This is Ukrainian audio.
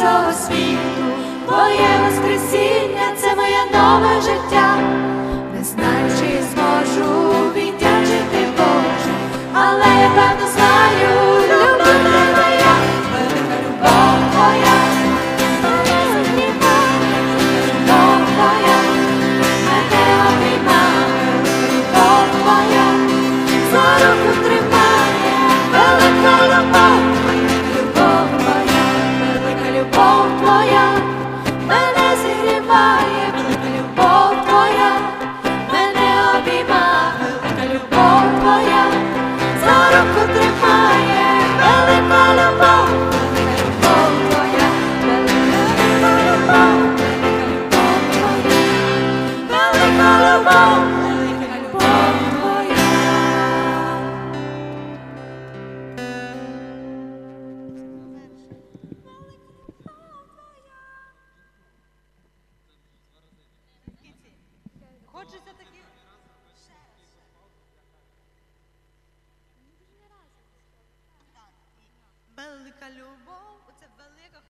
цього світу. Твоє воскресіння – це моє нове життя. Не знаю, чи зможу віддячити, Боже, але я певно знаю, любов моя, велика любов Твоя, мене зігріває, любов Твоя, мене обіймає, любов Твоя, за руку тримає, велика любов, любов Твоя, велика любов Твоя, мене зігріває, велика любов Твоя, мене обіймає, велика любов Твоя, за руку тримає, велика любов, велика любов Твоя, велика любов, велика любов, велика любов Твоя. Хочеться такі. Велика любов, оце велика.